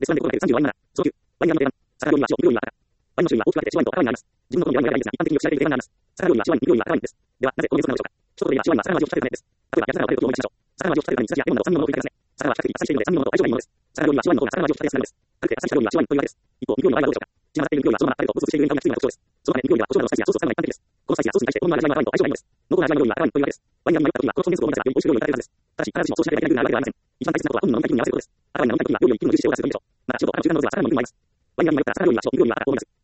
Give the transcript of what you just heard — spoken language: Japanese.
デスワンで5×30 ワイン7。その9。ワイン7の定番。サラ料理は塩、料理は赤。ワインの種類は大きく分けて白ワインと赤ワインがあります。自分の好みはワインがないんですが、一般的によく知られている定番があります。サラ料理は白ワイン、料理は赤ワインです。では、なぜこのデスなのでしょうか。一言で言えば白ワインはサラの味を引き立てるためです。例えば、焼き魚を食べることを思い出しましょう。サラの味を引き立てるためにスラシやレモンなど酸味のものを取り替えますね。サラは比較的あっさりしているので酸味のものと相性がいいものです。サラ料理は白ワインの方がサラの味を引き立てやすくなるのです。軽くてあっさりした料理は白ワインというわけです。一方、肉料理の場合はどうでしょうか。血が混ざっている肉料理はそのまま食べるとゴツゴツしているように感じがきついのが特徴です。そのため肉料理は胡椒などのスパイスやソースを使うのが一般的です。このスパイスやソースに対してほんのり味わいの赤ワインと相性がいいのです。濃厚な味わいの料理は赤ワインというわけです。ワインがうまいときはこの表現数を思い出せばより美味しい料理をいただけるはずです。ただし、必ずしもそうしなければいけないルールがあるわけではありません。一番大切なことは本人の飲みたい気分に合わせることです。赤ワインが飲みたいときは料理を一品の重視してオーダーするべきでしょう。また、塩と赤の中の部分はサラの飲みにうまいです。ワインがうまいときからサラ料理は白、肉料理は赤を思い出す。